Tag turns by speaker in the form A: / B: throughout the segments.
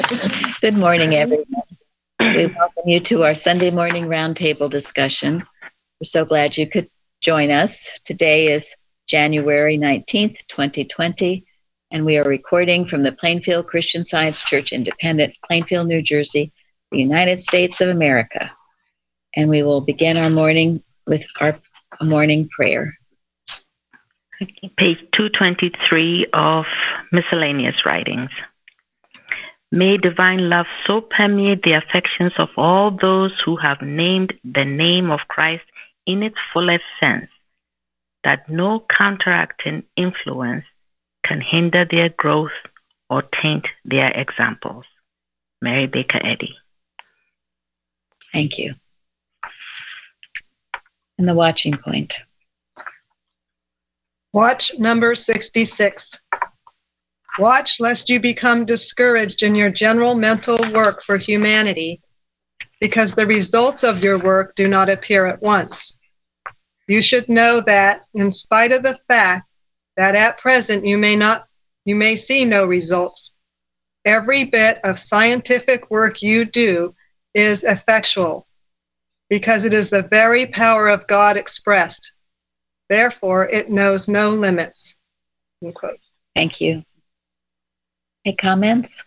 A: Good morning, everyone. We welcome you to our Sunday morning roundtable discussion. We're so glad you could join us. Today is January 19th, 2020, and we are recording from the Plainfield Christian Science Church Independent, Plainfield, New Jersey, the United States of America. And we will begin our morning with our morning prayer.
B: Page 223 of Miscellaneous Writings. May divine love so permeate the affections of all those who have named the name of Christ in its fullest sense, that no counteracting influence can hinder their growth or taint their examples. Mary Baker Eddy.
A: Thank you. And the watching point.
C: Watch number 66. Watch lest you become discouraged in your general mental work for humanity, because the results of your work do not appear at once. You should know that, in spite of the fact that at present you may see no results, every bit of scientific work you do is effectual, because it is the very power of God expressed. Therefore, it knows no limits. Unquote.
A: Thank you. Any comments?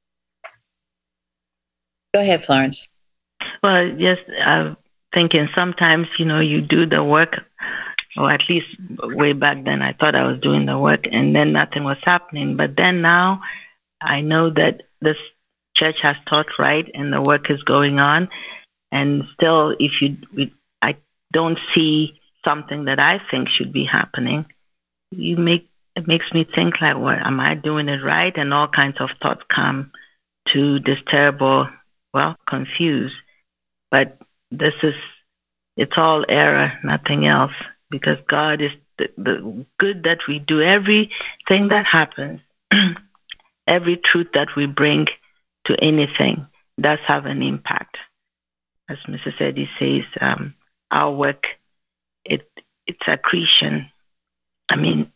A: Go ahead, Florence.
B: Well, just thinking sometimes, you do the work, or at least way back then I thought I was doing the work and then nothing was happening. But then now I know that this church has taught right and the work is going on. And still, I don't see something that I think should be happening, it makes me think like, what, am I doing it right? And all kinds of thoughts come to this terrible, confused. But it's all error, nothing else, because God is the good that we do, everything that happens, every truth that we bring to anything does have an impact. As Mrs. Eddy says, our work, it's accretion. I mean,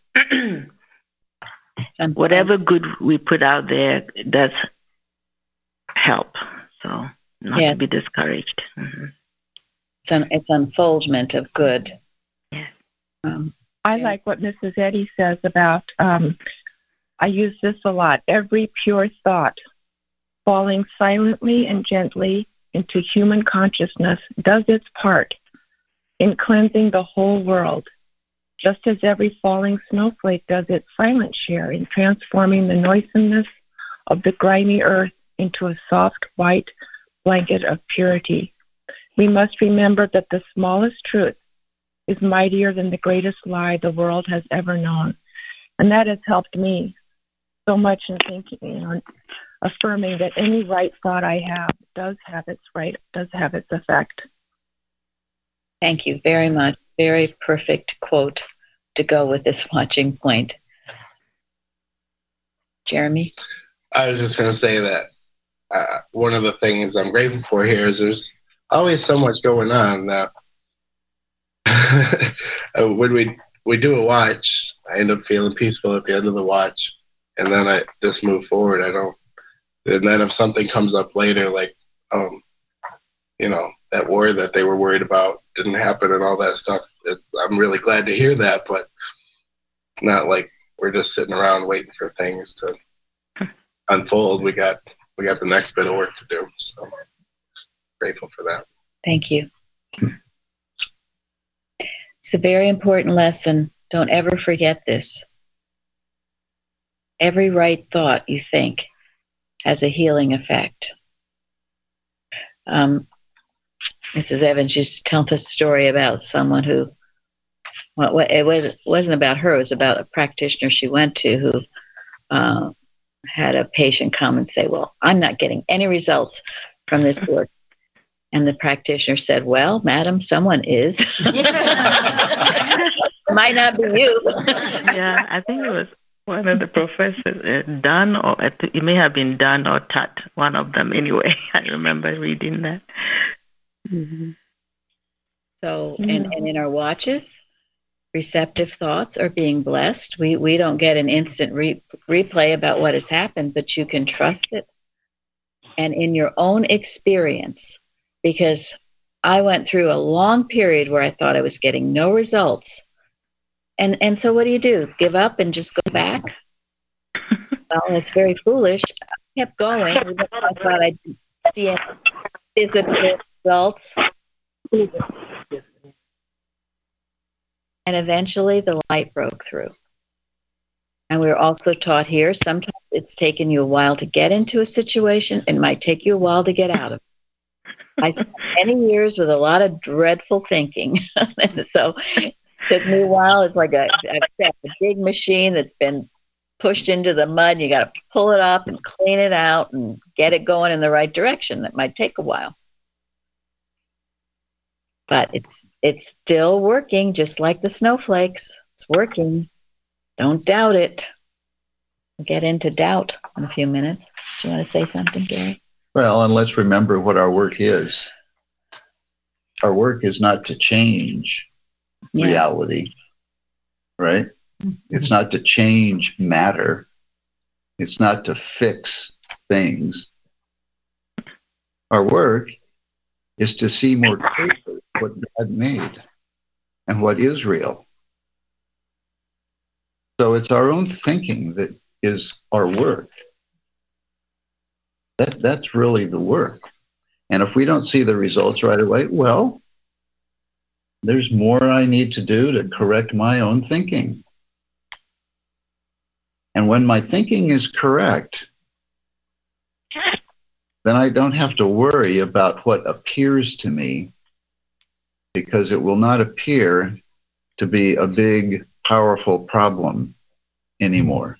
B: whatever good we put out there does help. So not to be discouraged. Mm-hmm.
A: It's unfoldment of good.
B: Yeah.
D: I like what Mrs. Eddy says about, I use this a lot, every pure thought falling silently and gently into human consciousness does its part in cleansing the whole world, just as every falling snowflake does its silent share in transforming the noisomeness of the grimy earth into a soft white blanket of purity. We must remember that the smallest truth is mightier than the greatest lie the world has ever known. And that has helped me so much in thinking, affirming that any right thought I have does have its effect.
A: Thank you very much. Very perfect quote to go with this watching point. Jeremy?
E: I was just going to say that one of the things I'm grateful for here is there's always so much going on that when we do a watch, I end up feeling peaceful at the end of the watch, and then I just move forward. And then if something comes up later, like, that war that they were worried about didn't happen and all that stuff, I'm really glad to hear that, but it's not like we're just sitting around waiting for things to unfold. We got the next bit of work to do. So grateful for that.
A: Thank you. It's a very important lesson. Don't ever forget this. Every right thought you think has a healing effect. Mrs. Evans used to tell this story about someone who, it wasn't about her, it was about a practitioner she went to who had a patient come and say, well, I'm not getting any results from this work. And the practitioner said, well, madam, someone is. Might not be you.
B: Yeah, I think it was one of the professors, Dunn, or it may have been Dunn or Tut, one of them anyway. I remember reading that.
A: Mm-hmm. So, and in our watches, receptive thoughts are being blessed. We don't get an instant replay about what has happened, but you can trust it. and in your own experience, because I went through a long period where I thought I was getting no results. And so what do? Give up and just go back? Well, it's very foolish. I kept going, even though I thought I didn't see any physical results. And eventually the light broke through. And we were also taught here, sometimes it's taken you a while to get into a situation. It might take you a while to get out of it. I spent many years with a lot of dreadful thinking. And so it took me a while. It's like a big machine that's been pushed into the mud. You got to pull it up and clean it out and get it going in the right direction. That might take a while. But it's still working, just like the snowflakes. It's working. Don't doubt it. We'll get into doubt in a few minutes. Do you want to say something, Gary?
F: Well, and let's remember what our work is. Our work is not to change reality, right? It's not to change matter. It's not to fix things. Our work is to see more clearly what God made and what is real. So it's our own thinking that is our work. That's really the work. And if we don't see the results right away, well, there's more I need to do to correct my own thinking. And when my thinking is correct, then I don't have to worry about what appears to me, because it will not appear to be a big, powerful problem anymore.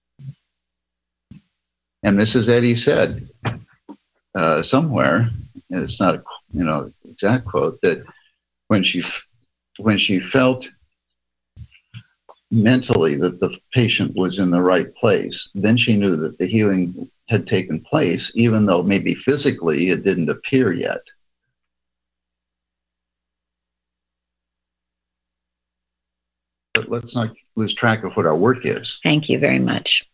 F: And Mrs. Eddy said somewhere, and it's not a exact quote, that when she felt mentally that the patient was in the right place, then she knew that the healing had taken place, even though maybe physically it didn't appear yet. But let's not lose track of what our work is.
A: Thank you very much.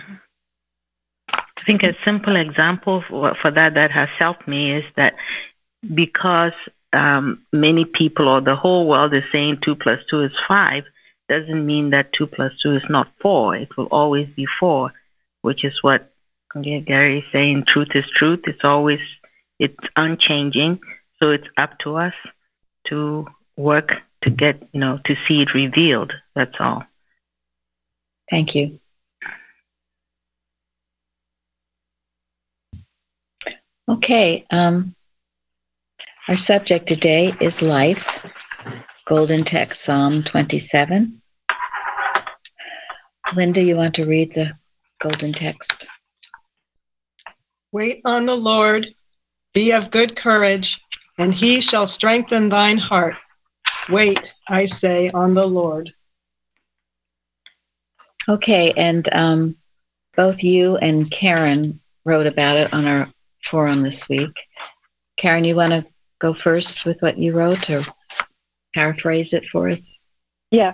B: I think a simple example for that has helped me is that because many people or the whole world is saying 2 + 2 is 5, doesn't mean that 2 + 2 is not 4. It will always be 4, which is what Gary is saying. Truth is truth. It's unchanging. So it's up to us to work to get, to see it revealed. That's all.
A: Thank you. Okay. Our subject today is life. Golden text, Psalm 27. Linda, you want to read the golden text?
C: Wait on the Lord, be of good courage, and he shall strengthen thine heart. Wait, I say, on the Lord.
A: Okay, and both you and Karen wrote about it on our forum this week. Karen, you want to go first with what you wrote, or paraphrase it for us?
D: Yes.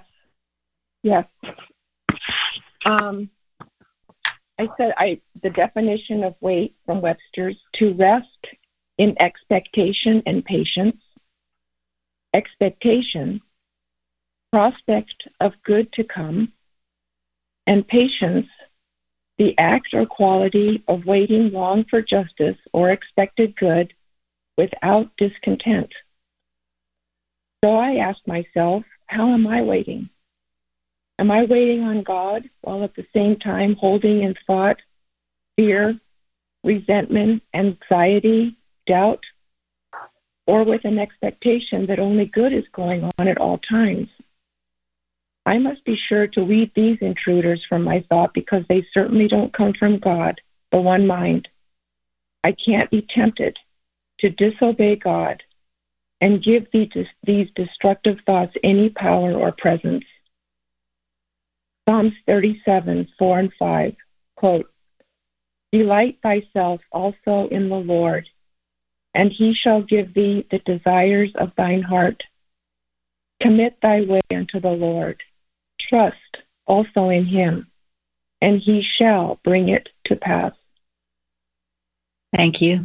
D: I said the definition of wait from Webster's: to rest in expectation and patience. Expectation, prospect of good to come, and patience, the act or quality of waiting long for justice or expected good without discontent. So I asked myself, how am I waiting? Am I waiting on God while at the same time holding in thought fear, resentment, anxiety, doubt, or with an expectation that only good is going on at all times? I must be sure to weed these intruders from my thought, because they certainly don't come from God, the one mind. I can't be tempted to disobey God and give these destructive thoughts any power or presence. Psalms 37, 4 and 5, quote, "Delight thyself also in the Lord, and he shall give thee the desires of thine heart. Commit thy way unto the Lord. Trust also in him, and he shall bring it to pass."
A: Thank you.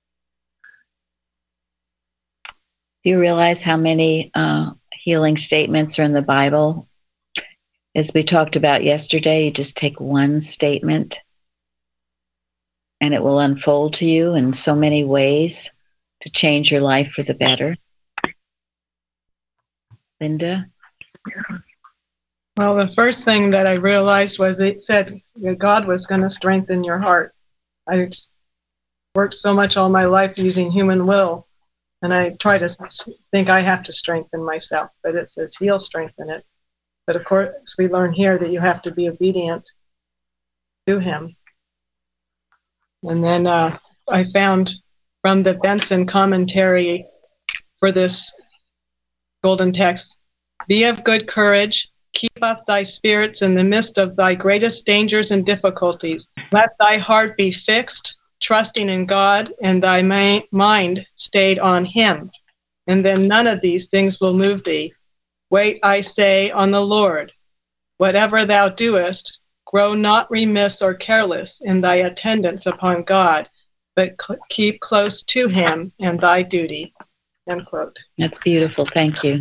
A: Do you realize how many healing statements are in the Bible? As we talked about yesterday, you just take one statement and it will unfold to you in so many ways to change your life for the better. Linda?
C: Well, the first thing that I realized was it said that God was going to strengthen your heart. I worked so much all my life using human will, and I try to think I have to strengthen myself, but it says He'll strengthen it. But of course, we learn here that you have to be obedient to Him. And then I found from the Benson commentary for this golden text, be of good courage, keep up thy spirits in the midst of thy greatest dangers and difficulties. Let thy heart be fixed, trusting in God, and thy mind stayed on Him. And then none of these things will move thee. Wait, I say, on the Lord. Whatever thou doest, grow not remiss or careless in thy attendance upon God, but keep close to Him and thy duty. End quote.
A: That's beautiful. Thank you.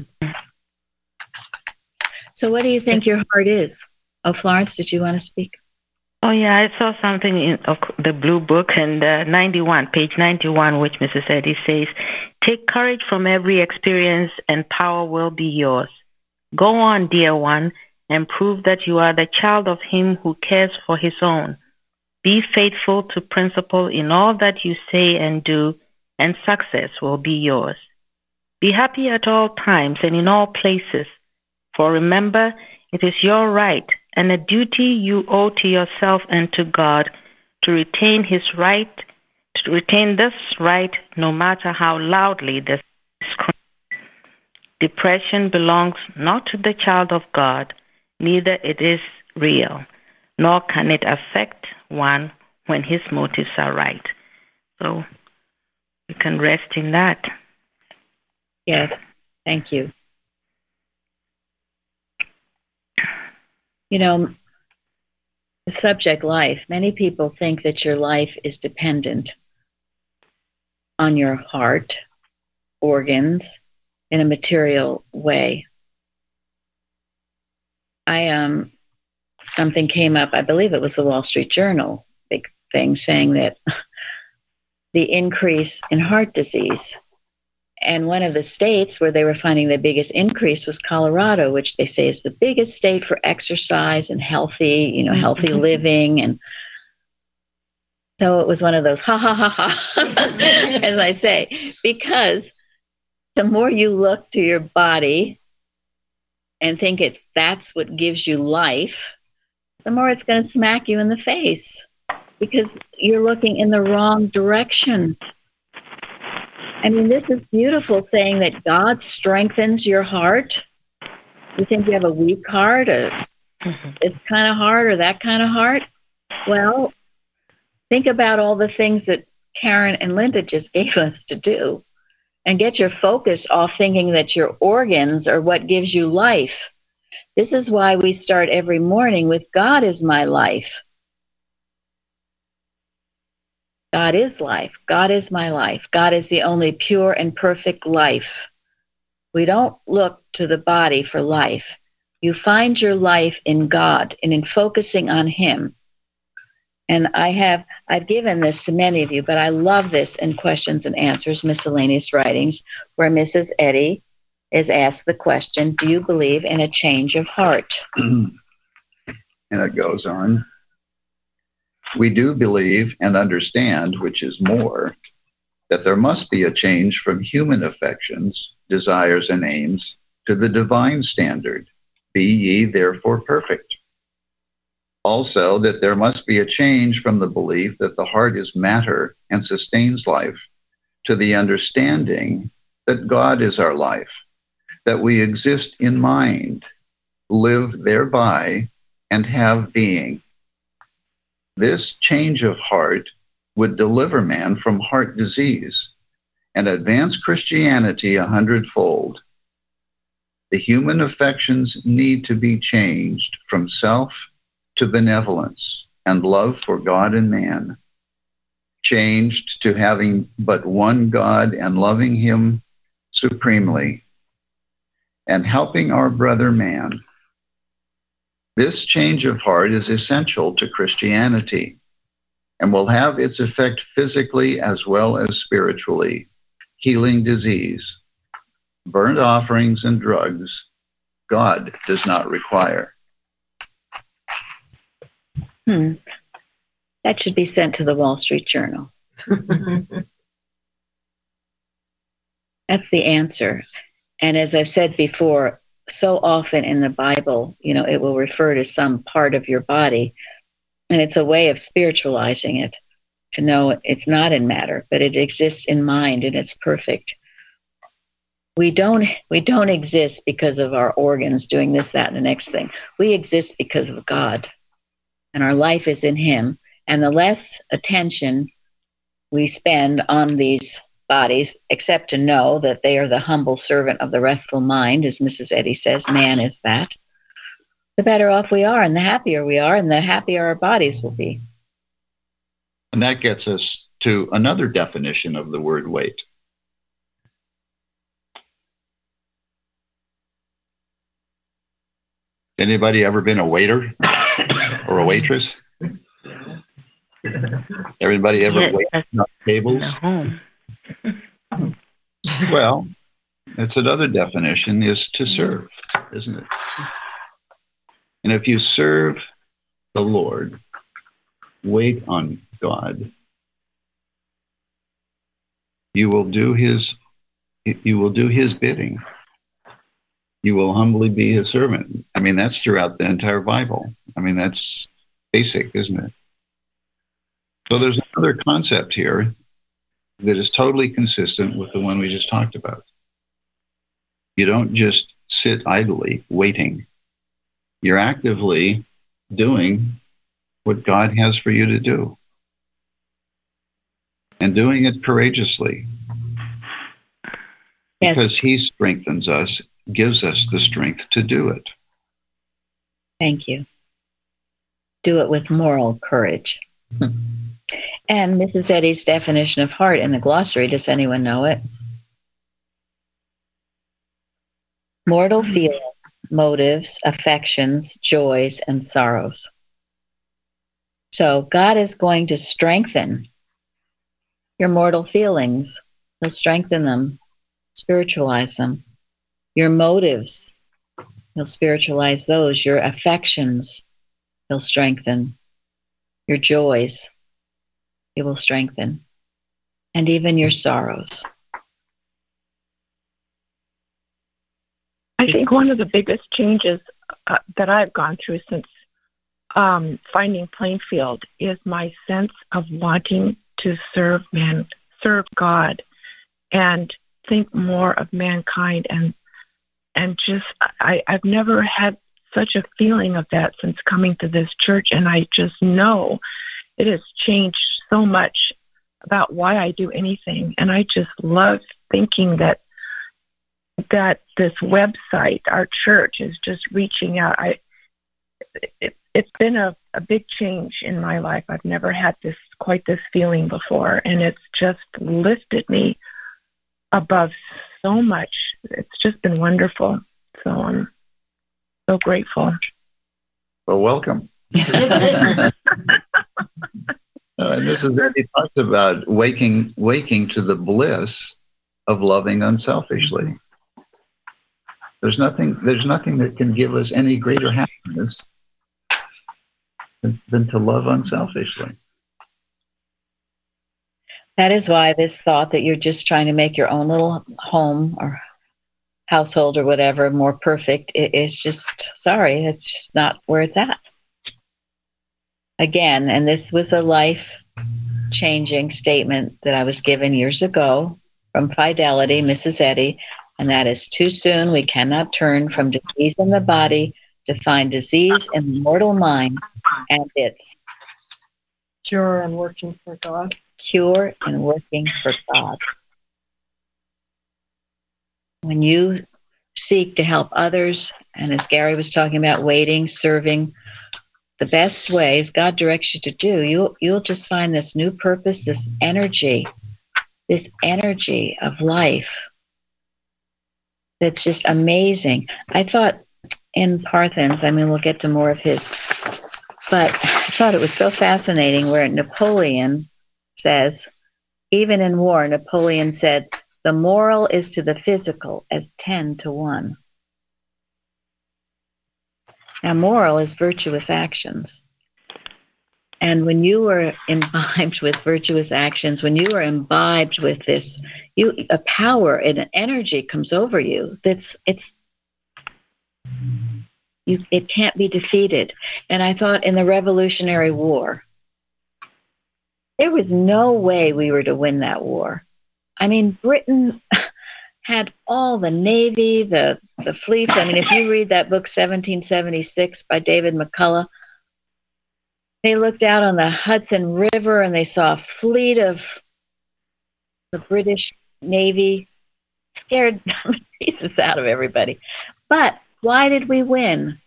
A: So what do you think your heart is? Oh, Florence, did you want to speak?
B: Oh, yeah, I saw something in the Blue Book, and page 91, which Mrs. Eddy says, take courage from every experience and power will be yours. Go on, dear one, and prove that you are the child of Him who cares for His own. Be faithful to principle in all that you say and do, and success will be yours. Be happy at all times and in all places, for remember, it is your right and a duty you owe to yourself and to God to retain this right, no matter how loudly this screams. Depression belongs not to the child of God, neither it is real, nor can it affect one when his motives are right. So you can rest in that.
A: Yes, thank you. You know, the subject life, many people think that your life is dependent on your heart, organs, in a material way. Something came up, I believe it was the Wall Street Journal, big thing, saying that the increase in heart disease. And one of the states where they were finding the biggest increase was Colorado, which they say is the biggest state for exercise and healthy, healthy living. And so it was one of those, ha, ha, ha, ha, as I say, because the more you look to your body and think that's what gives you life, the more it's going to smack you in the face because you're looking in the wrong direction. I mean, this is beautiful, saying that God strengthens your heart. You think you have a weak heart, this kind of heart or that kind of heart? Well, think about all the things that Karen and Linda just gave us to do and get your focus off thinking that your organs are what gives you life. This is why we start every morning with God is my life. God is life. God is my life. God is the only pure and perfect life. We don't look to the body for life. You find your life in God and in focusing on Him. And I've given this to many of you, but I love this in Questions and Answers, Miscellaneous Writings, where Mrs. Eddy is asked the question, do you believe in a change of heart?
F: And it goes on. We do believe and understand, which is more, that there must be a change from human affections, desires, and aims to the divine standard. Be ye therefore perfect. Also, that there must be a change from the belief that the heart is matter and sustains life to the understanding that God is our life, that we exist in mind, live thereby, and have being. This change of heart would deliver man from heart disease and advance Christianity 100-fold. The human affections need to be changed from self to benevolence and love for God and man. changed to having but one God and loving him supremely and helping our brother man. This change of heart is essential to Christianity and will have its effect physically as well as spiritually, healing disease, burnt offerings, and drugs God does not require.
A: That should be sent to the Wall Street Journal. That's the answer. And as I've said before, so often in the Bible, it will refer to some part of your body, and it's a way of spiritualizing it, to know it's not in matter, but it exists in mind, and it's perfect. We don't exist because of our organs doing this, that, and the next thing. We exist because of God, and our life is in him. And the less attention we spend on these bodies, except to know that they are the humble servant of the restful mind, as Mrs. Eddy says, man is that, the better off we are, and the happier we are, and the happier our bodies will be.
F: And that gets us to another definition of the word wait. Anybody ever been a waiter or a waitress? Everybody ever wait on tables? Well, it's another definition, is to serve, isn't it? And if you serve the Lord, wait on God, you will do his bidding. You will humbly be his servant. I mean, that's throughout the entire Bible. I mean, that's basic, isn't it? So there's another concept here that is totally consistent with the one we just talked about. You don't just sit idly waiting. You're actively doing what God has for you to do, and doing it courageously.
A: Yes.
F: Because he strengthens us, gives us the strength to do it.
A: Thank you. Do it with moral courage. And Mrs. Eddy's definition of heart in the glossary, does anyone know it? Mortal feelings, motives, affections, joys, and sorrows. So God is going to strengthen your mortal feelings. He'll strengthen them, spiritualize them. Your motives, he'll spiritualize those. Your affections, he'll strengthen. Your joys, he will strengthen. And even your sorrows.
D: I think one of the biggest changes that I've gone through since finding Plainfield is my sense of wanting to serve God, and think more of mankind, and just I've never had such a feeling of that since coming to this church, and I just know it has changed so much about why I do anything, and I just love thinking that this website, our church, is just reaching out. It's been a big change in my life. I've never had quite this feeling before, and it's just lifted me above so much. It's just been wonderful. So I'm so grateful.
F: Well, welcome. And Mrs. Eddy talked about waking to the bliss of loving unselfishly. There's nothing that can give us any greater happiness than to love unselfishly.
A: That is why this thought that you're just trying to make your own little home or household or whatever more perfect is just, sorry, it's just not where it's at. Again, and this was a life-changing statement that I was given years ago from Fidelity, Mrs. Eddy, and that is, too soon we cannot turn from disease in the body to find disease in the mortal mind and its
C: Cure and working for God.
A: Cure and working for God. When you seek to help others, and as Gary was talking about, waiting, serving, the best ways God directs you to do, you'll just find this new purpose, this energy of life that's just amazing. I thought in Parthens, we'll get to more of his, but I thought it was so fascinating where Napoleon says, even in war, Napoleon said, the moral is to the physical as 10 to 1. Now, moral is virtuous actions. And when you are imbibed with virtuous actions, when you are imbibed with this, a power and an energy comes over you it can't be defeated. And I thought in the Revolutionary War, there was no way we were to win that war. Britain had all the navy, the fleets. If you read that book, 1776 by David McCullough, they looked out on the Hudson River and they saw a fleet of the British Navy, scared the pieces out of everybody. But why did we win?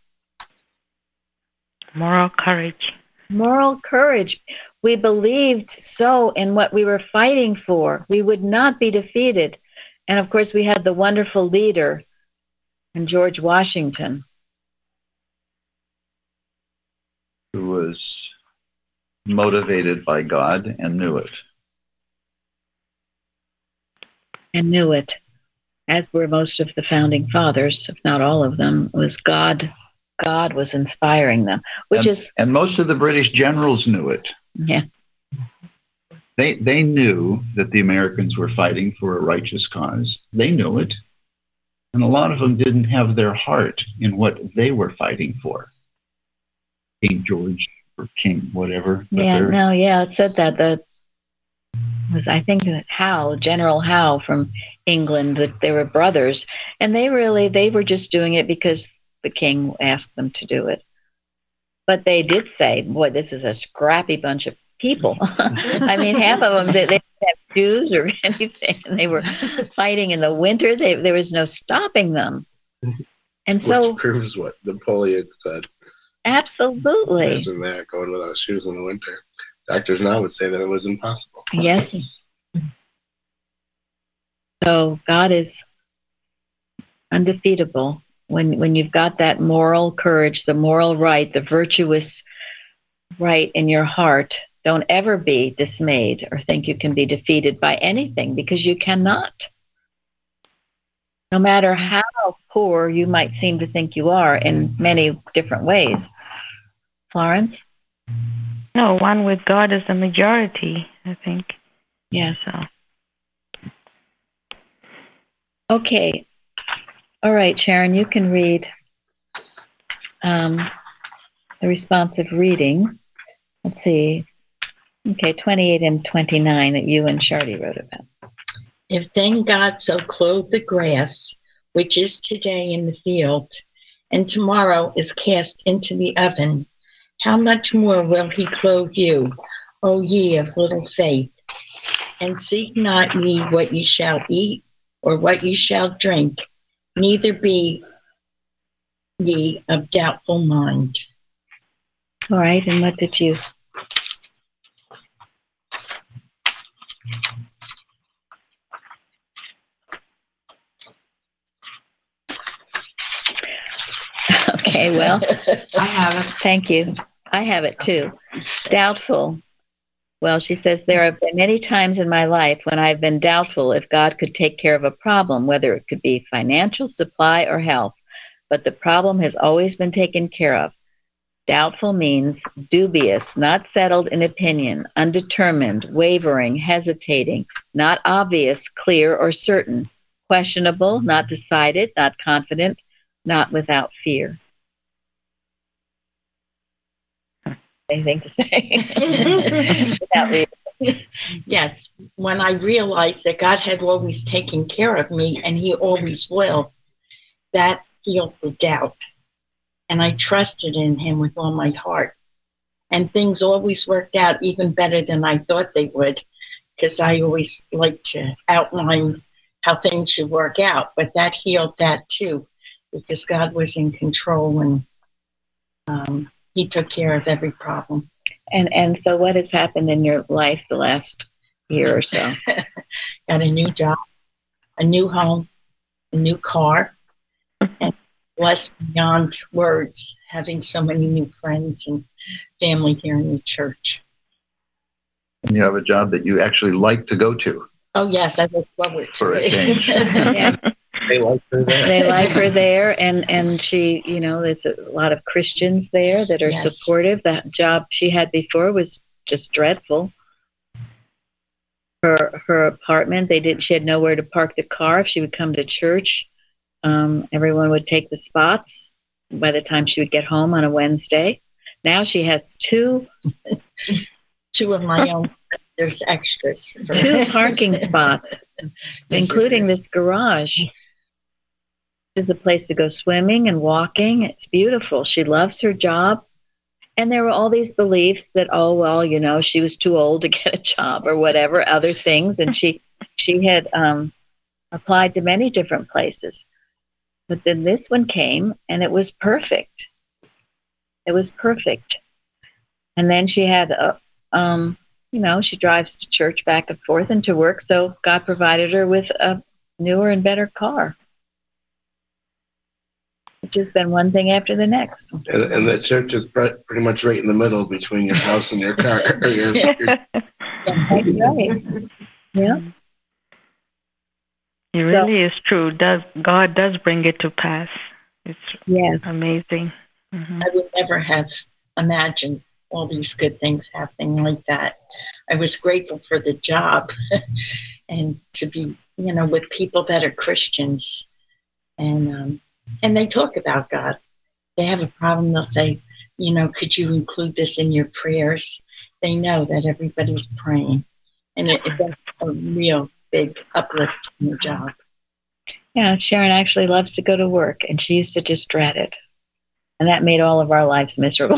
B: Moral courage.
A: Moral courage. We believed so in what we were fighting for. We would not be defeated. And of course, we had the wonderful leader in George Washington,
F: who was motivated by God and knew it.
A: And knew it, as were most of the founding fathers, if not all of them. Was God was inspiring them,
F: and most of the British generals knew it.
A: Yeah.
F: They knew that the Americans were fighting for a righteous cause. They knew it. And a lot of them didn't have their heart in what they were fighting for. King George or King whatever.
A: It said that I think General Howe from England, that they were brothers. And they were just doing it because the king asked them to do it. But they did say, boy, this is a scrappy bunch of people. Half of them, they didn't have shoes or anything, and they were fighting in the winter. There was no stopping them. And so,
E: which proves what Napoleon said.
A: Absolutely.
E: Imagine that, going without shoes in the winter. Doctors now would say that it was impossible.
A: Yes. So God is undefeatable when you've got that moral courage, the moral right, the virtuous right in your heart. Don't ever be dismayed or think you can be defeated by anything, because you cannot. No matter how poor you might seem to think you are in many different ways. Florence?
B: No, one with God is the majority, I think.
A: Yes. So. Okay. All right, Sharon, you can read the responsive reading. Let's see. Okay, 28 and 29 that you and Shardy wrote about.
G: If then God so clothed the grass, which is today in the field, and tomorrow is cast into the oven, how much more will he clothe you, O ye of little faith? And seek not ye what ye shall eat, or what ye shall drink, neither be ye of doubtful mind.
A: All right, and what did you... Okay, well,
H: I have it.
A: Thank you. I have it too. Doubtful. Well, she says, there have been many times in my life when I've been doubtful if God could take care of a problem, whether it could be financial, supply, or health. But the problem has always been taken care of. Doubtful means dubious, not settled in opinion, undetermined, wavering, hesitating, not obvious, clear, or certain, questionable, not decided, not confident, not without fear. Anything to say?
G: Yes, when I realized that God had always taken care of me and he always will, that healed the doubt. And I trusted in him with all my heart. And things always worked out even better than I thought they would, because I always like to outline how things should work out. But that healed that too, because God was in control, and he took care of every problem.
A: And so what has happened in your life the last year or so?
G: Got a new job, a new home, a new car, and blessed beyond words, having so many new friends and family here in the church.
F: And you have a job that you actually like to go to.
G: Oh, yes, I look forward to
F: For a
G: it.
F: change.
A: Yeah.
E: They like her there.
A: They like her there, and she, there's a lot of Christians there that are
G: Yes.
A: supportive. That job she had before was just dreadful. Her apartment, she had nowhere to park the car. If she would come to church, everyone would take the spots by the time she would get home on a Wednesday. Now she has two
G: Two of my own. There's extras.
A: two parking spots, including this garage. There's a place to go swimming and walking. It's beautiful. She loves her job. And there were all these beliefs that, oh, well, she was too old to get a job or whatever, other things. And she had applied to many different places. But then this one came, and it was perfect. It was perfect. And then she had, she drives to church back and forth and to work. So God provided her with a newer and better car. It's just been one thing after the next.
E: And the church is pretty much right in the middle between your house and your car.
A: That's right. Yeah.
B: It really is true. God does bring it to pass. It's amazing. Mm-hmm.
G: I would never have imagined all these good things happening like that. I was grateful for the job and to be, with people that are Christians. And they talk about God. They have a problem, they'll say, could you include this in your prayers? They know that everybody's praying. And it's a real big uplift in the job.
A: Yeah, Sharon actually loves to go to work, and she used to just dread it. And that made all of our lives miserable.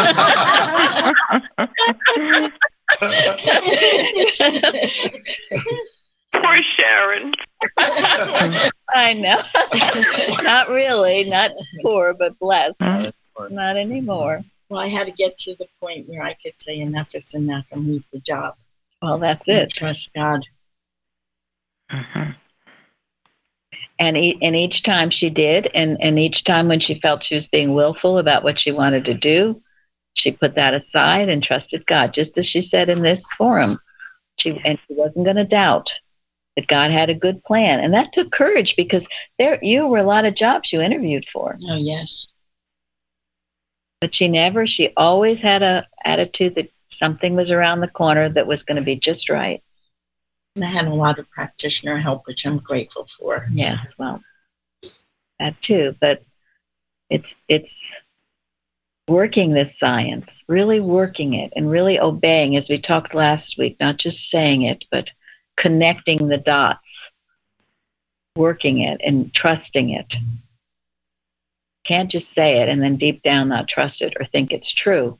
H: Poor Sharon.
A: I know. Not really. Not poor, but blessed. Not anymore.
G: Well, I had to get to the point where I could say enough is enough and leave the job.
A: Well, that's it.
G: Trust God.
B: Mm-hmm.
A: And each time she did, and each time when she felt she was being willful about what she wanted to do, she put that aside and trusted God, just as she said in this forum. She wasn't going to doubt that God had a good plan. And that took courage, because you were a lot of jobs you interviewed for.
G: Oh, yes.
A: But she always had a attitude that something was around the corner that was going to be just right.
G: And I had a lot of practitioner help, which I'm grateful for.
A: Yes, well, that too. But it's working this science, really working it, and really obeying, as we talked last week, not just saying it, but connecting the dots, working it and trusting it. Can't just say it and then deep down not trust it or think it's true.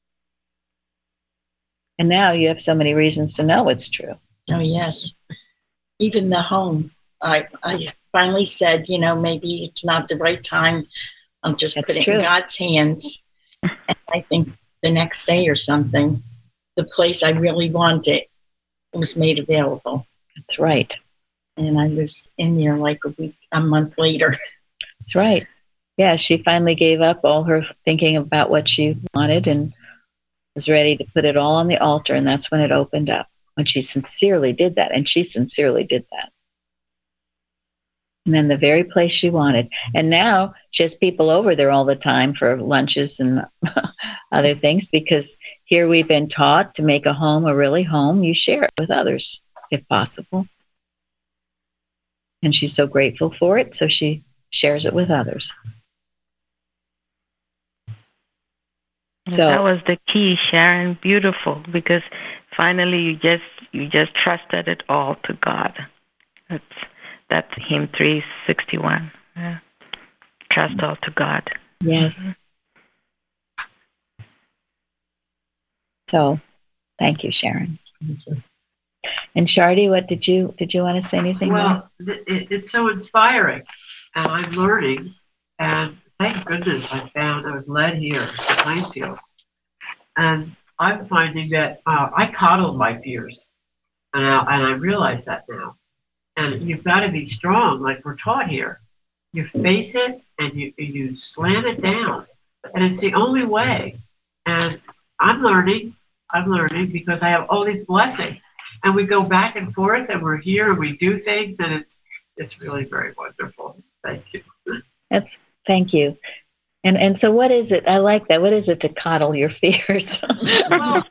A: And now you have so many reasons to know it's true.
G: Oh, yes. Even the home. I finally said, maybe it's not the right time. I'll just put it in God's hands. And I think the next day or something, the place I really wanted was made available.
A: That's right.
G: And I was in there like a month later.
A: That's right. Yeah, she finally gave up all her thinking about what she wanted and was ready to put it all on the altar. And that's when it opened up, when she sincerely did that. And she sincerely did that. And then the very place she wanted. And now she has people over there all the time for lunches and other things, because here we've been taught to make a home a really home. You share it with others, if possible. And she's so grateful for it, so she shares it with others. So
B: that was the key, Sharon. Beautiful, because finally you just trusted it all to God. That's hymn 361. Yeah. Trust all to God.
A: Yes. So, thank you, Sharon.
G: Thank you.
A: And Shardy, what did you want to say anything?
H: Well, it's so inspiring, and I'm learning, and
I: thank goodness I was led here to Plainfield. And I'm finding that I coddled my fears. And I realize that now. And you've got to be strong, like we're taught here. You face it and you slam it down. And it's the only way. And I'm learning because I have all these blessings. And we go back and forth and we're here and we do things and it's really very wonderful. Thank you.
A: Thank you. And so what is it? I like that. What is it to coddle your fears?
I: Well,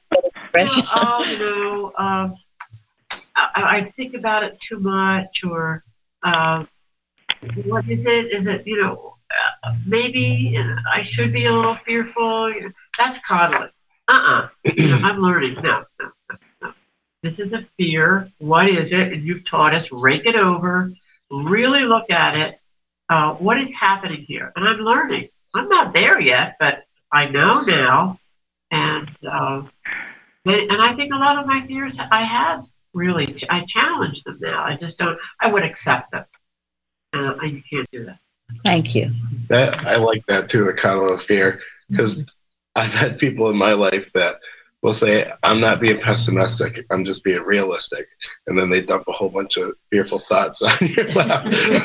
I: I think about it too much, or what is it? Is it, maybe I should be a little fearful? That's coddling. I'm learning. No. This is a fear. What is it? And you've taught us, rake it over, really look at it. What is happening here? And I'm learning. I'm not there yet, but I know now. And I think a lot of my fears I have really, I challenge them now. I just don't, I would accept them. And you can't do that.
A: Thank you.
E: I like that too, a coddle of fear, because I've had people in my life that will say, I'm not being pessimistic, I'm just being realistic. And then they dump a whole bunch of fearful thoughts on your lap.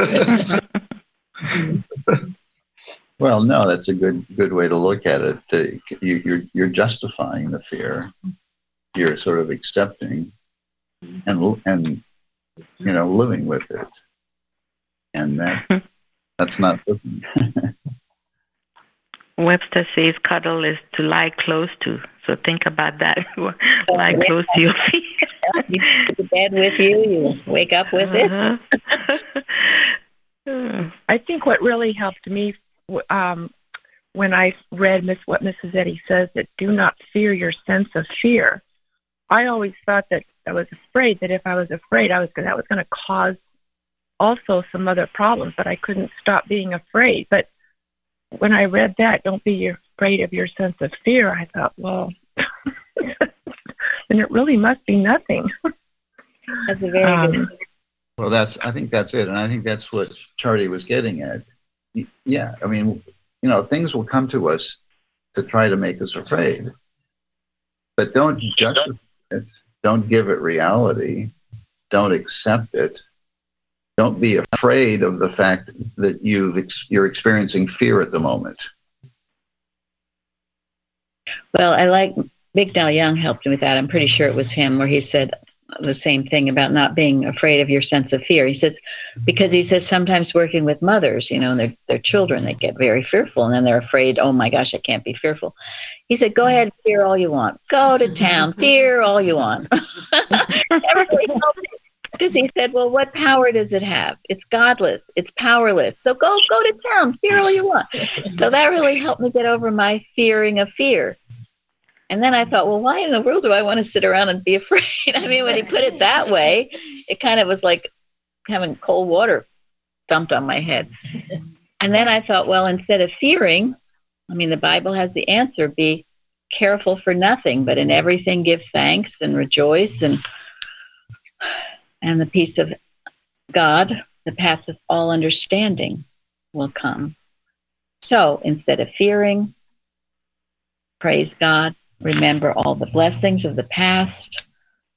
F: Well, no, that's a good way to look at it. You're justifying the fear. You're sort of accepting and living with it. And that's not living.
B: Webster says cuddle is to lie close to. So think about that. Lie close to your feet.
A: You go to bed with you. You wake up with it.
D: I think what really helped me when I read what Mrs. Eddy says, that do not fear your sense of fear. I always thought that I was afraid that if I was afraid, that was going to cause also some other problems, but I couldn't stop being afraid. But when I read that, don't be afraid of your sense of fear, I thought, well, then it really must be nothing.
A: That's a very good.
F: Well, I think that's it. And I think that's what Charlie was getting at. Yeah, I mean, things will come to us to try to make us afraid. But don't justify it. Don't give it reality. Don't accept it. Don't be afraid of the fact that you're experiencing fear at the moment.
A: Well, I like Bignell Young helped me with that. I'm pretty sure it was him where he said the same thing about not being afraid of your sense of fear. He says, because he says sometimes working with mothers, and their children, they get very fearful and then they're afraid, oh my gosh, I can't be fearful. He said, go ahead, fear all you want. Go to town, fear all you want. Because he said, well, what power does it have? It's godless. It's powerless. So go to town, fear all you want. So that really helped me get over my fearing of fear. And then I thought, well, why in the world do I want to sit around and be afraid? I mean, when he put it that way, it kind of was like having cold water dumped on my head. And then I thought, well, instead of fearing, the Bible has the answer, be careful for nothing, but in everything give thanks and rejoice, and the peace of God that passeth all understanding will come. So instead of fearing, praise God, remember all the blessings of the past,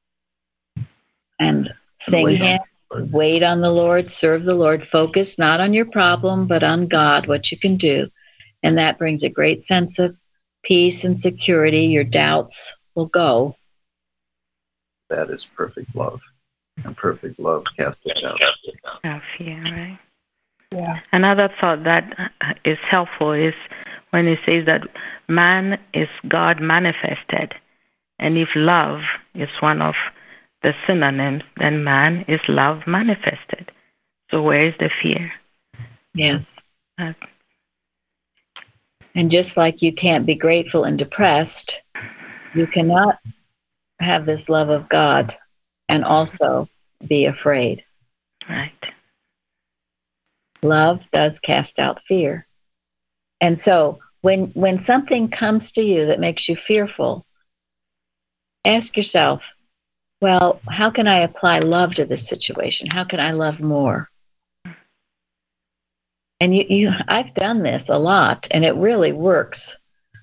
A: and sing hymns, wait on the Lord, serve the Lord, focus not on your problem, but on God, what you can do. And that brings a great sense of peace and security. Your doubts will go.
F: That is perfect love. And perfect love casts out
B: fear, right?
D: Yeah.
B: Another thought that is helpful is when it says that man is God manifested. And if love is one of the synonyms, then man is love manifested. So where is the fear?
A: Yes. And just like you can't be grateful and depressed, you cannot have this love of God and also be afraid.
B: Right.
A: Love does cast out fear. And so when something comes to you that makes you fearful, ask yourself, well, how can I apply love to this situation? How can I love more? And I've done this a lot, and it really works.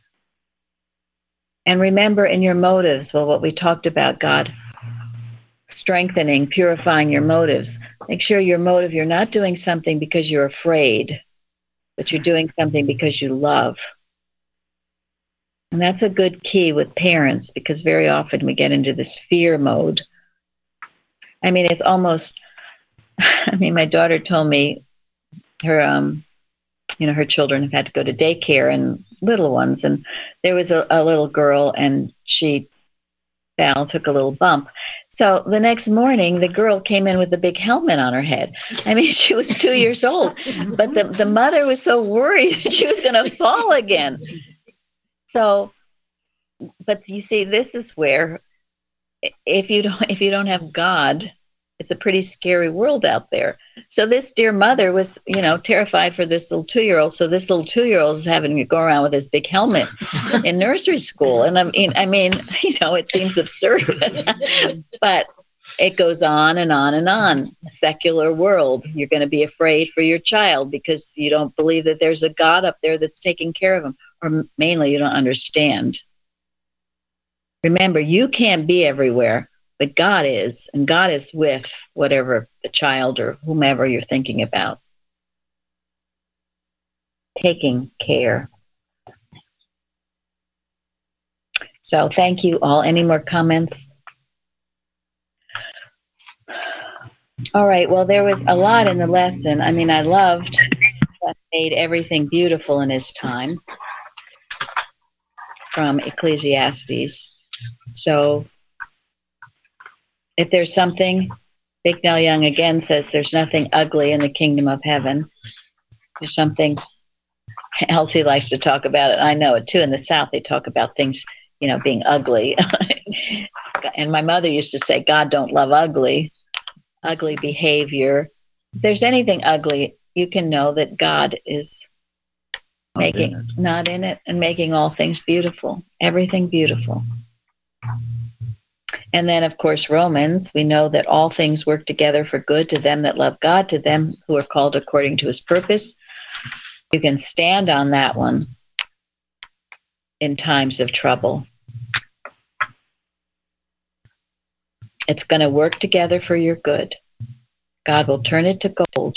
A: And remember in your motives, well, what we talked about, God strengthening, purifying your motives. Make sure your motive, you're not doing something because you're afraid, but you're doing something because you love. And that's a good key with parents, because very often we get into this fear mode. I mean, it's almost, my daughter told me her, her children have had to go to daycare, and little ones. And there was a little girl, and she took a little bump. So the next morning, the girl came in with a big helmet on her head. I mean, she was 2 years old, but the mother was so worried that she was going to fall again. So, but you see, this is where if you don't have God, it's a pretty scary world out there. So this dear mother was, terrified for this little 2-year-old. So this little 2-year-old is having to go around with this big helmet in nursery school. And I mean, it seems absurd, but it goes on and on and on. A secular world, you're going to be afraid for your child because you don't believe that there's a God up there that's taking care of them, or mainly you don't understand. Remember, you can't be everywhere, but God is, and God is with whatever the child or whomever you're thinking about. Taking care. So thank you all. Any more comments? All right. Well, there was a lot in the lesson. I mean, I loved that made everything beautiful in his time from Ecclesiastes. So if there's something, Bicknell Young again says there's nothing ugly in the kingdom of heaven. There's something, Elsie likes to talk about it. I know it too. In the South, they talk about things, being ugly. And my mother used to say, God don't love ugly behavior. If there's anything ugly, you can know that God is not in it and making all things beautiful, everything beautiful. And then, of course, Romans, we know that all things work together for good to them that love God, to them who are called according to his purpose. You can stand on that one in times of trouble. It's going to work together for your good. God will turn it to gold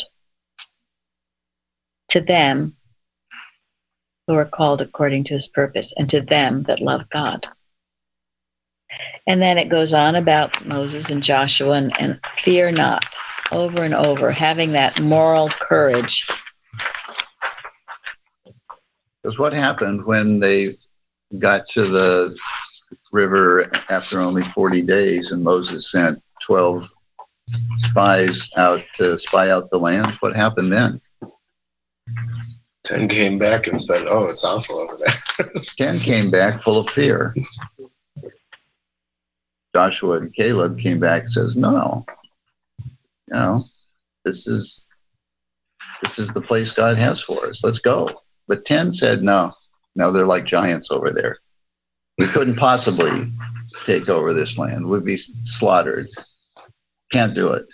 A: to them who are called according to his purpose, and to them that love God. And then it goes on about Moses and Joshua and fear not, over and over, having that moral courage.
F: Because what happened when they got to the river after only 40 days and Moses sent 12 spies out to spy out the land? What happened then?
E: 10 came back and said, oh, it's awful over there.
F: 10 came back full of fear. Joshua and Caleb came back and says, no, this is the place God has for us. Let's go. But 10 said, no, they're like giants over there. We couldn't possibly take over this land. We'd be slaughtered. Can't do it.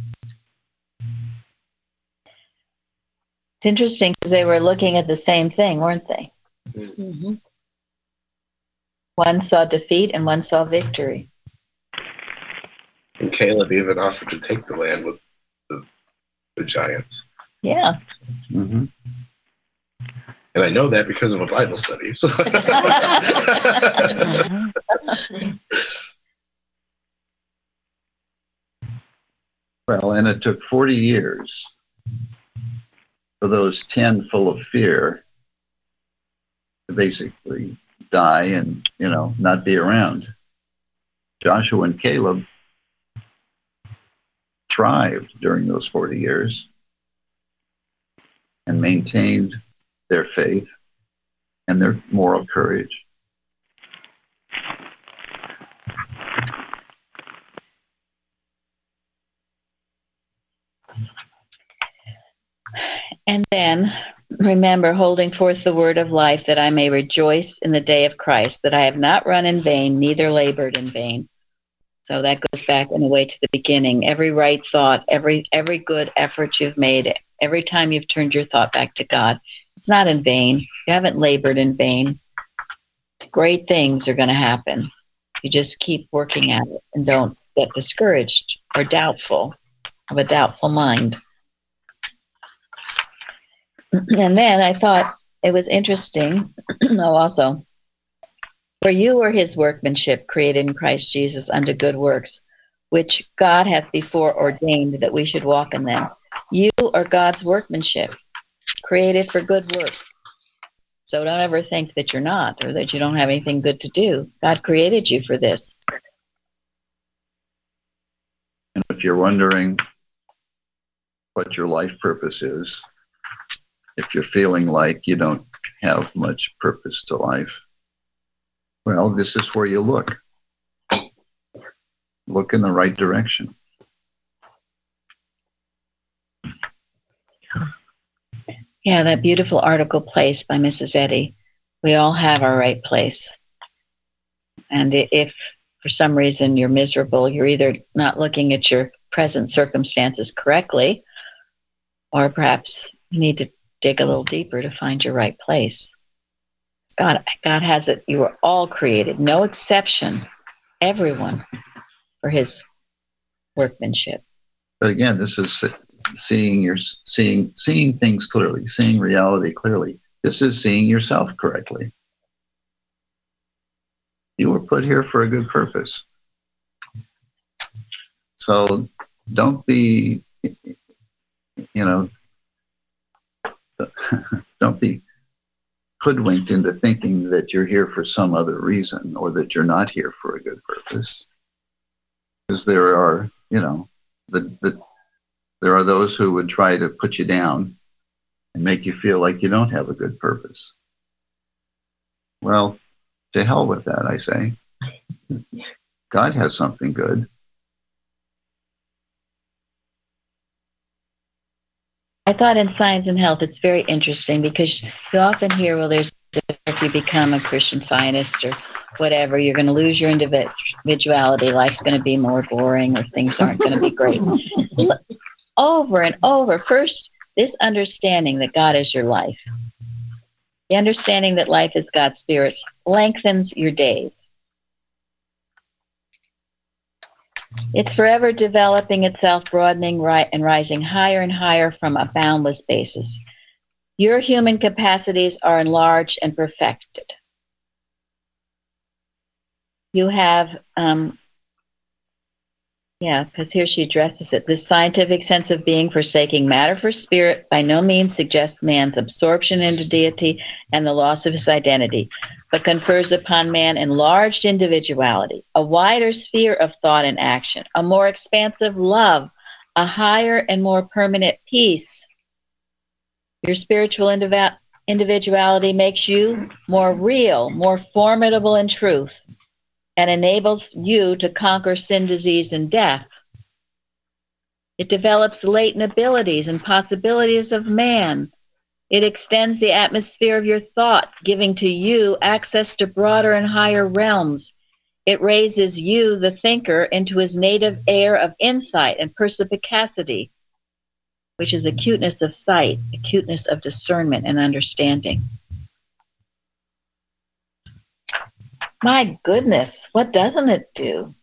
A: It's interesting because they were looking at the same thing, weren't they?
G: Mm-hmm.
A: One saw defeat and one saw victory.
E: And Caleb even offered to take the land with the giants.
A: Yeah.
F: Mm-hmm.
E: And I know that because of a Bible study. So.
F: Well, and it took 40 years for those 10 full of fear to basically die and, not be around. Joshua and Caleb thrived during those 40 years and maintained their faith and their moral courage.
A: And then, remember, holding forth the word of life, that I may rejoice in the day of Christ, that I have not run in vain, neither labored in vain. So that goes back in a way to the beginning. Every right thought, every good effort you've made, Every time you've turned your thought back to God, it's not in vain. You haven't labored in vain. Great things are going to happen. You just keep working at it and don't get discouraged or doubtful, of a doubtful mind. And then I thought it was interesting, also, for you are his workmanship created in Christ Jesus unto good works, which God hath before ordained that we should walk in them. You are God's workmanship, created for good works. So don't ever think that you're not, or that you don't have anything good to do. God created you for this.
F: And if you're wondering what your life purpose is, if you're feeling like you don't have much purpose to life, well, this is where you look. Look in the right direction.
A: Yeah, that beautiful article, Place, by Mrs. Eddy. We all have our right place. And if for some reason you're miserable, you're either not looking at your present circumstances correctly, or perhaps you need to dig a little deeper to find your right place. God has it. You are all created, no exception, everyone, for his workmanship.
F: But again, this is seeing things clearly, seeing reality clearly. This is seeing yourself correctly. You were put here for a good purpose. So don't be, don't be hoodwinked into thinking that you're here for some other reason, or that you're not here for a good purpose. Because there are, there are those who would try to put you down and make you feel like you don't have a good purpose. Well, to hell with that, I say. God has something good.
A: I thought in Science and Health, it's very interesting because you often hear, well, if you become a Christian Scientist or whatever, you're going to lose your individuality. Life's going to be more boring, or things aren't going to be great. Over and over. First, this understanding that God is your life. The understanding that life is God's spirits lengthens your days. It's forever developing itself, broadening and rising higher and higher from a boundless basis. Your human capacities are enlarged and perfected. You have, because here she addresses it. This scientific sense of being, forsaking matter for spirit, by no means suggests man's absorption into deity and the loss of his identity, but confers upon man enlarged individuality, a wider sphere of thought and action, a more expansive love, a higher and more permanent peace. Your spiritual individuality makes you more real, more formidable in truth, and enables you to conquer sin, disease, and death. It develops latent abilities and possibilities of man. It extends the atmosphere of your thought, giving to you access to broader and higher realms. It raises you, the thinker, into his native air of insight and perspicacity, which is acuteness of sight, acuteness of discernment and understanding. My goodness, what doesn't it do?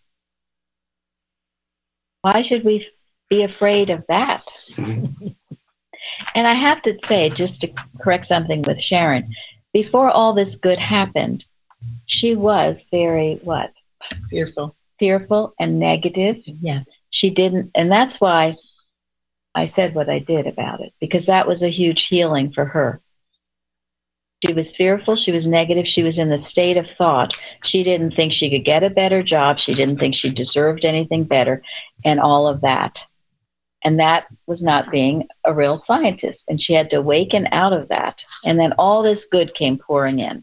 A: Why should we be afraid of that? And I have to say, just to correct something with Sharon, before all this good happened, she was very, what? Fearful and negative.
G: Yes.
A: She didn't, and that's why I said what I did about it, because that was a huge healing for her. She was fearful, she was negative, she was in the state of thought. She didn't think she could get a better job, she didn't think she deserved anything better, and all of that. And that was not being a real scientist, and she had to awaken out of that. And then all this good came pouring in.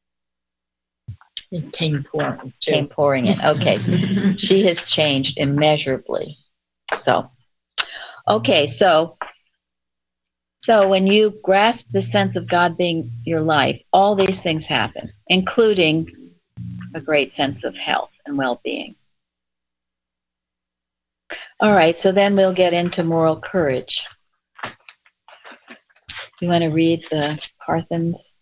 G: It came pouring.
A: Came pouring in, okay. She has changed immeasurably. So, okay, so when you grasp the sense of God being your life, all these things happen, including a great sense of health and well-being. All right, so then we'll get into moral courage. you want to read the Parthens?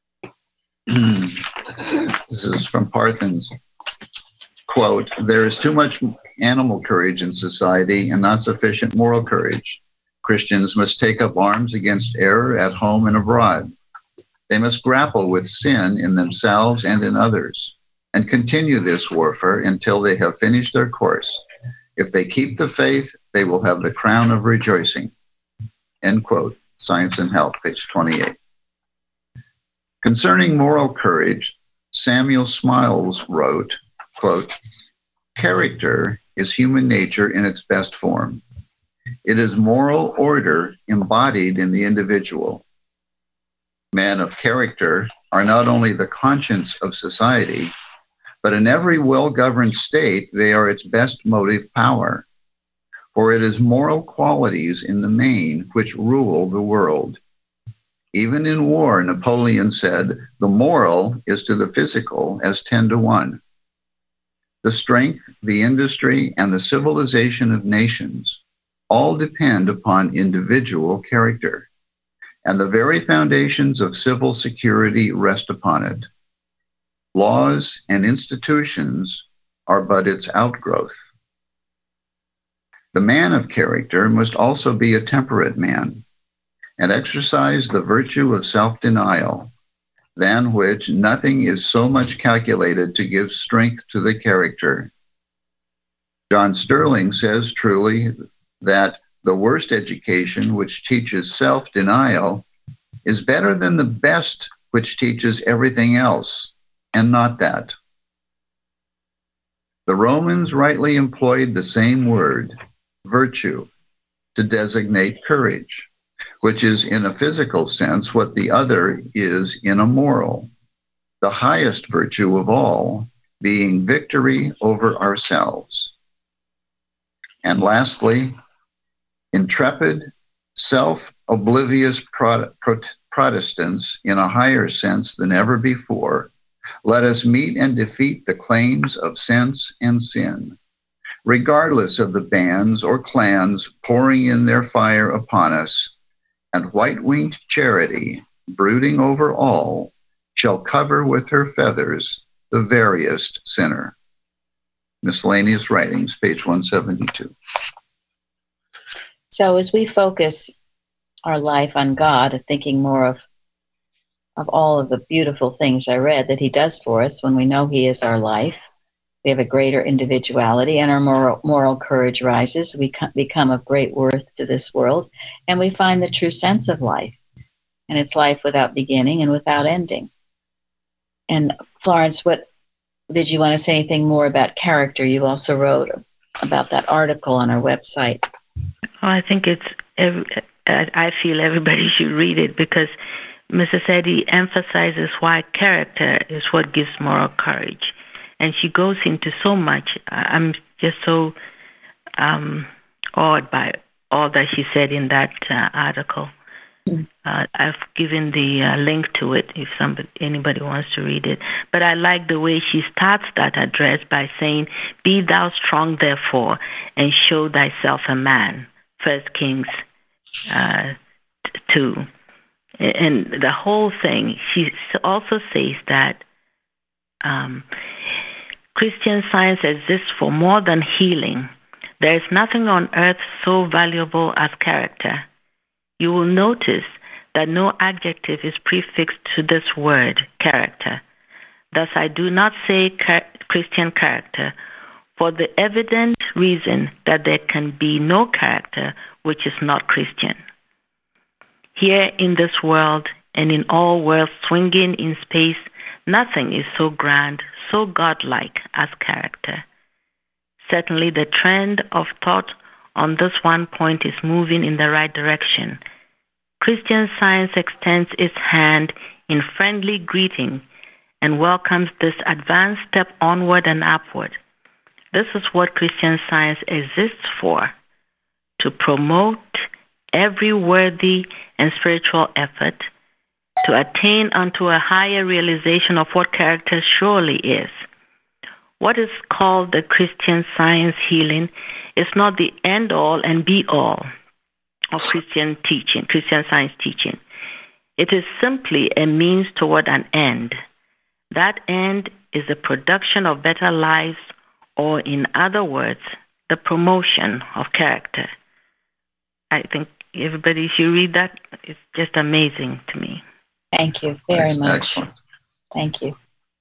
F: This is from Parthens. Quote, "There is too much animal courage in society and not sufficient moral courage. Christians must take up arms against error at home and abroad. They must grapple with sin in themselves and in others, and continue this warfare until they have finished their course. If they keep the faith, they will have the crown of rejoicing." End quote. Science and Health, page 28. Concerning moral courage, Samuel Smiles wrote, quote, "Character is human nature in its best form. It is moral order embodied in the individual. Men of character are not only the conscience of society, but in every well-governed state, they are its best motive power. For it is moral qualities in the main which rule the world. Even in war, Napoleon said, the moral is to the physical as 10 to 1. The strength, the industry, and the civilization of nations all depend upon individual character, and the very foundations of civil security rest upon it. Laws and institutions are but its outgrowth. The man of character must also be a temperate man, and exercise the virtue of self-denial, than which nothing is so much calculated to give strength to the character. John Sterling says truly that the worst education, which teaches self-denial, is better than the best, which teaches everything else, and not that. The Romans rightly employed the same word, virtue, to designate courage, which is in a physical sense what the other is in a moral, the highest virtue of all being victory over ourselves. And lastly, intrepid, self-oblivious Protestants in a higher sense than ever before, let us meet and defeat the claims of sense and sin, regardless of the bands or clans pouring in their fire upon us, and white-winged charity, brooding over all, shall cover with her feathers the veriest sinner. Miscellaneous Writings, page 172.
A: So as we focus our life on God, thinking more of all of the beautiful things I read that he does for us, when we know he is our life, we have a greater individuality, and our moral courage rises. We become of great worth to this world, and we find the true sense of life. And it's life without beginning and without ending. And Florence, what did you want to say anything more about character? You also wrote about that article on our website.
B: Well, I think I feel everybody should read it, because Mrs. Eddy emphasizes why character is what gives moral courage. And she goes into so much. I'm just so awed by all that she said in that article. I've given the link to it if anybody wants to read it. But I like the way she starts that address by saying, "Be thou strong, therefore, and show thyself a man." 1 Kings 2. And the whole thing, she also says that Christian Science exists for more than healing. There is nothing on earth so valuable as character. You will notice that no adjective is prefixed to this word, character. Thus, I do not say Christian character for the evident reason that there can be no character which is not Christian. Here in this world and in all worlds swinging in space, nothing is so grand, so godlike as character. Certainly the trend of thought on this one point is moving in the right direction. Christian Science extends its hand in friendly greeting and welcomes this advanced step onward and upward. This is what Christian Science exists for, to promote every worthy and spiritual effort to attain unto a higher realization of what character surely is. What is called the Christian Science healing is not the end-all and be-all of Christian teaching, Christian Science teaching. It is simply a means toward an end. That end is the production of better lives, or in other words, the promotion of character. I think everybody should read that. It's just amazing to me.
A: Thank you very
F: That's
A: much.
F: excellent.
A: Thank you.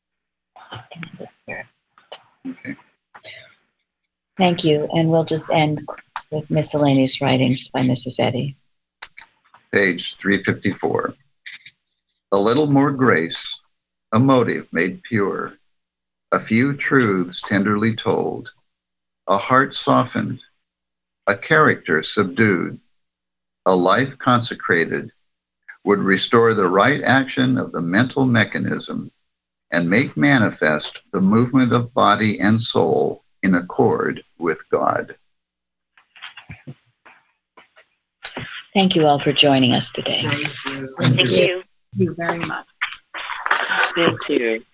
F: Okay.
A: Thank you. And we'll just end with miscellaneous writings by Mrs. Eddy.
F: Page 354. A little more grace, a motive made pure, a few truths tenderly told, a heart softened, a character subdued, a life consecrated, would restore the right action of the mental mechanism and make manifest the movement of body and soul in accord with God.
A: Thank you all for joining us today.
I: Thank you.
H: Thank you.
I: Thank you very much.
B: Thank you.